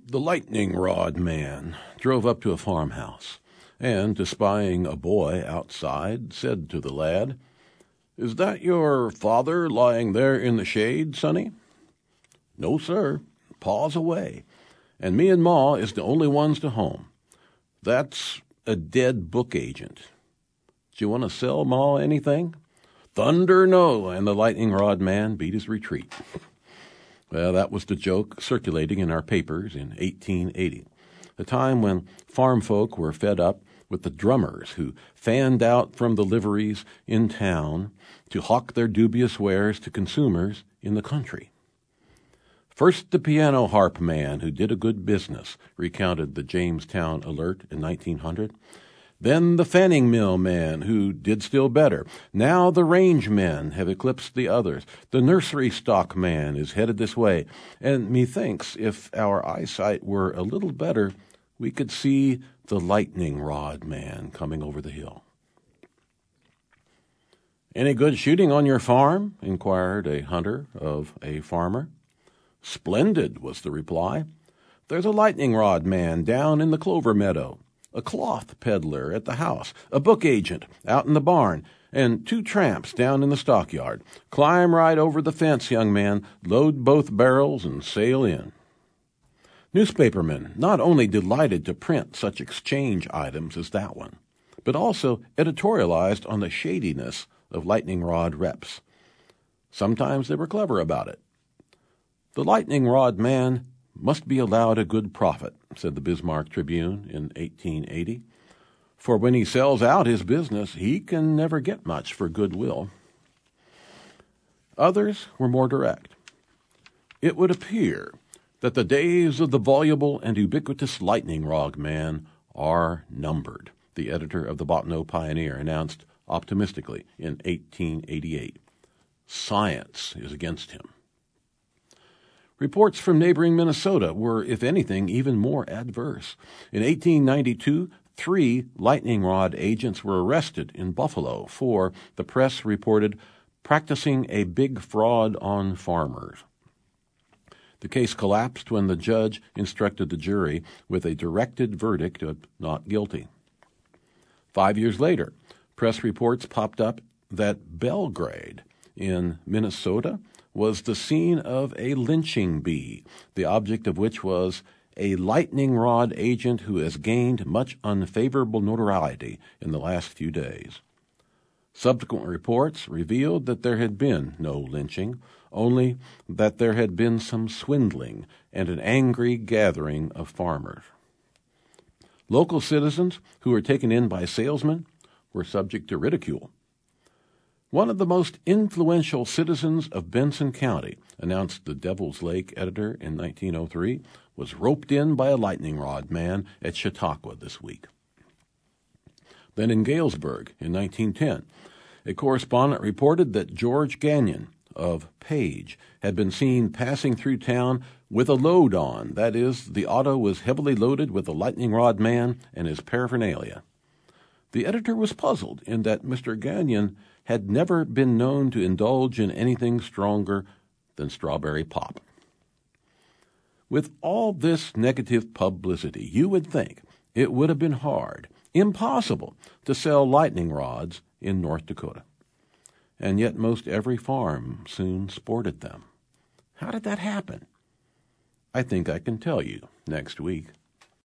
The lightning rod man drove up to a farmhouse, and, espying a boy outside, said to the lad, "Is that your father lying there in the shade, sonny?" "No, sir. Pa's away, and me and Ma is the only ones to home. That's a dead book agent. Do you want to sell Ma anything?" "Thunder, no," and the lightning rod man beat his retreat. Well, that was the joke circulating in our papers in 1880, a time when farm folk were fed up with the drummers who fanned out from the liveries in town to hawk their dubious wares to consumers in the country. "First the piano harp man who did a good business," recounted the Jamestown Alert in 1900. "Then the fanning mill man who did still better. Now the range men have eclipsed the others. The nursery stock man is headed this way, and methinks if our eyesight were a little better, we could see the lightning rod man coming over the hill." "Any good shooting on your farm?" inquired a hunter of a farmer. "Splendid," was the reply. "There's a lightning rod man down in the clover meadow, a cloth peddler at the house, a book agent out in the barn, and 2 tramps down in the stockyard. Climb right over the fence, young man, load both barrels, and sail in." Newspapermen not only delighted to print such exchange items as that one, but also editorialized on the shadiness of lightning rod reps. Sometimes they were clever about it. "The lightning rod man must be allowed a good profit," said the Bismarck Tribune in 1880, "for when he sells out his business, he can never get much for goodwill." Others were more direct. "It would appear that the days of the voluble and ubiquitous lightning rod man are numbered," the editor of the Bottineau Pioneer announced optimistically in 1888. "Science is against him." Reports from neighboring Minnesota were, if anything, even more adverse. In 1892, 3 lightning rod agents were arrested in Buffalo for, the press reported, practicing a big fraud on farmers. The case collapsed when the judge instructed the jury with a directed verdict of not guilty. 5 years later, press reports popped up that Belgrade in Minnesota was the scene of a lynching bee, the object of which was a lightning rod agent who has gained much unfavorable notoriety in the last few days. Subsequent reports revealed that there had been no lynching, only that there had been some swindling and an angry gathering of farmers. Local citizens who were taken in by salesmen were subject to ridicule. "One of the most influential citizens of Benson County," announced the Devil's Lake editor in 1903, "was roped in by a lightning rod man at Chautauqua this week." Then in Galesburg in 1910, a correspondent reported that George Gagnon of Page had been seen passing through town with a load on. That is, the auto was heavily loaded with the lightning rod man and his paraphernalia. The editor was puzzled in that Mr. Gagnon had never been known to indulge in anything stronger than strawberry pop. With all this negative publicity, you would think it would have been hard, impossible, to sell lightning rods in North Dakota. And yet most every farm soon sported them. How did that happen? I think I can tell you next week.